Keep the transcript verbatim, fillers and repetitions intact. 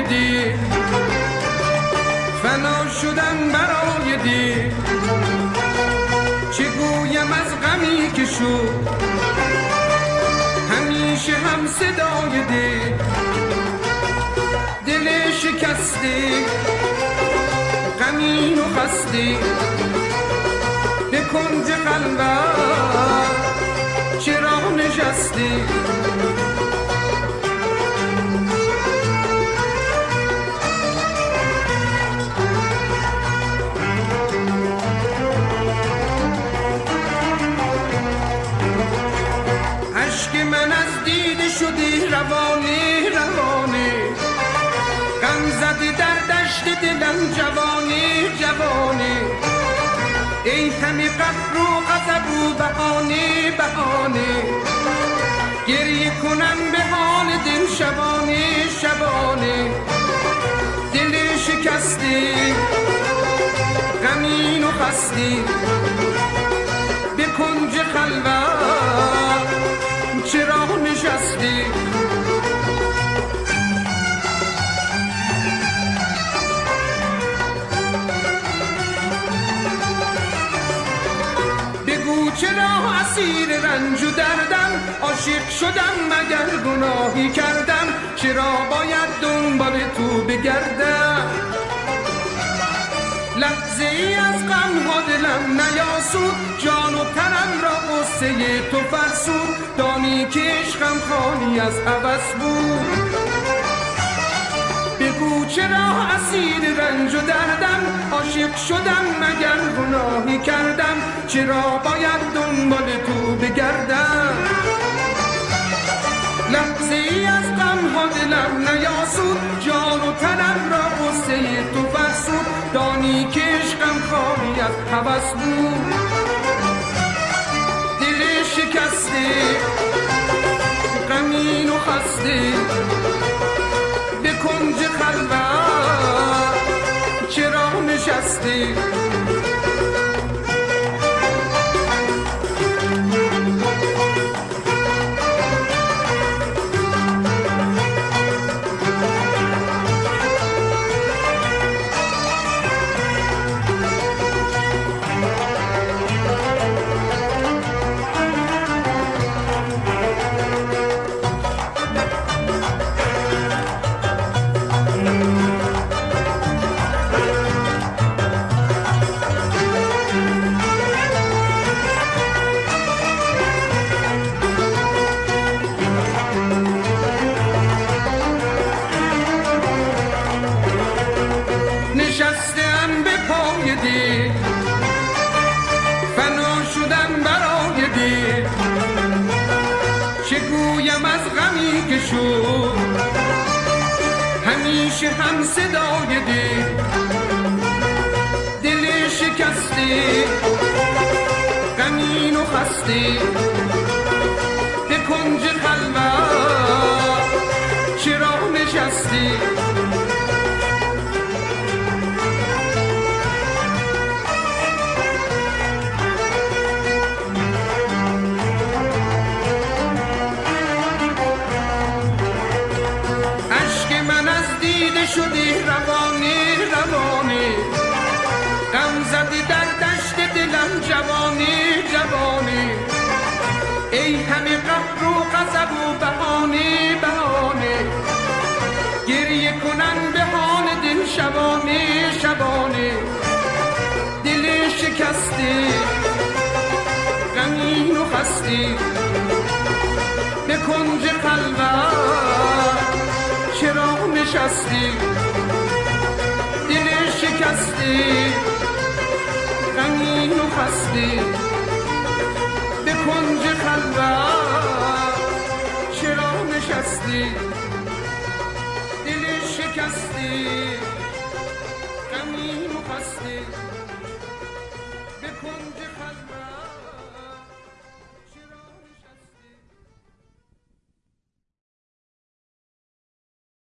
دی، فنا شدم برای دی. چه گویم از غمی که شد همیشه هم صدای دی. دل شکستی غمین و خستی به کنج قلبم چرا نشستی؟ عشق من از دیده شدی روانی روانی، غم زدی در دشت دلم جوانی جوانی. ای همه قهر و غضب و بهانه بهانه، گریه کنم به حال دل شبانه شبانه. دل شکستی غمین و خستی به کنج خلوت چرا نشستی؟ بگو چرا اسیر رنج و دردم، عاشق شدم مگر گناهی کردم؟ چرا باید دنبال تو بگردم؟ لحظه ای از غم ها دلم نیاسود، جان و تنم را غصه تو فرسود. دانی که عشقم خالی از هوس بود. بگو چرا اسیر رنج و دردم، عاشق شدم مگر گناهی کردم؟ چرا باید دنبال تو بگردم؟ لحظه ای از غم ها دلم نیاسود، جان و تنم را غصه تو فرسود. دانی که عشقم خالی از هوس بود. دل شکسته غمین و خسته به کنج خلوت چرا نشستی؟ نشستم به پای دی، فنا شدم برای دی. چه گویم از غمی که شد همیشه هم صدای دی. دل شکستی غمین و خستی به کنج خلوت چرا نشستی؟ شدی روانی روانی، غم زدی در دشت دلم جوانی جوانی. ای همه قهر و غضب و بهانه بهانه، گریه کنن به حال دل شبانه شبانه. دل شکستی غمین و خستی به کنج خلوت چرا نشستی؟ دل شکستی غمین و خستی به کنج خلوت چرا نشستی؟ دل شکستی غمین و خستی